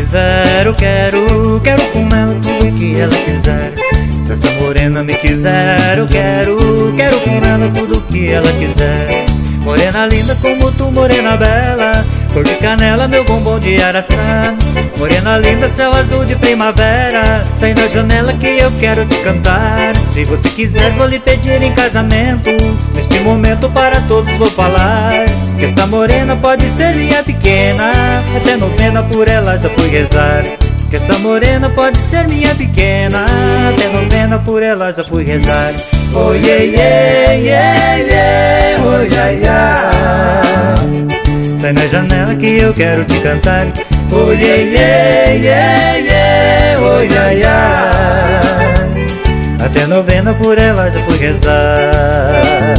quiser, eu quero com ela tudo que ela quiser. Se esta morena me quiser, eu quero com ela tudo que ela quiser. Morena linda como tu, morena bela, cor de canela, meu bombom de araçá. Morena linda, céu azul de primavera, sai na janela que eu quero te cantar. Se você quiser, vou lhe pedir em casamento, neste momento para todos vou falar. Que esta morena pode ser minha pequena, até novena por ela já fui rezar. Que esta morena pode ser minha pequena, até novena por ela já fui rezar. Oh yeah, yeah, yeah, yeah, oh yeah, yeah. Sai na janela que eu quero te cantar. Oh yeah, yeah, yeah, yeah, oh yeah, yeah. Até novena por ela já fui rezar.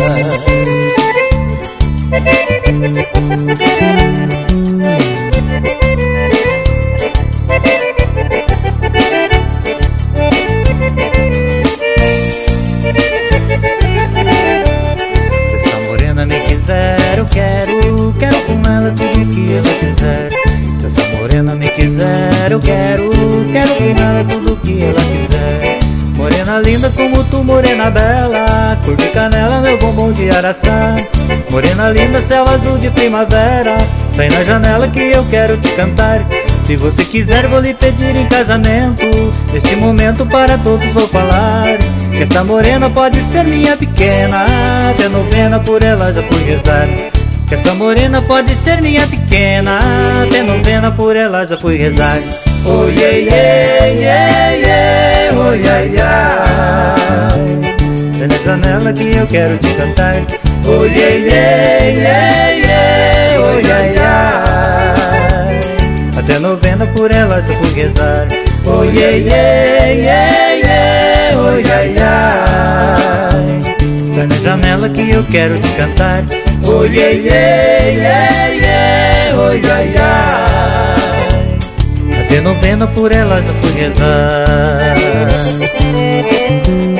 Eu quero com ela tudo que ela quiser. Se essa morena me quiser, eu quero com ela tudo que ela quiser. Morena linda como tu, morena bela, cor de canela, meu bombom de araçá. Morena linda, céu azul de primavera, sai na janela que eu quero te cantar. Se você quiser, vou lhe pedir em casamento, neste momento para todos vou falar. Que esta morena pode ser minha pequena, até novena por ela já fui rezar. Que esta morena pode ser minha pequena, até novena por ela já fui rezar. Oh yeah, yeah, yeah, yeah, oh yeah, yeah. É na janela que eu quero te cantar. Oh yeah, yeah, yeah, yeah, oh yeah, yeah. Até novena por ela já fui rezar. Oh yeah, yeah, yeah, yeah, oh yeah, yeah. Sai na janela que eu quero te cantar. Oh yeah, yeah, yeah, yeah, oh yeah, yeah. Até novena por ela já fui rezar.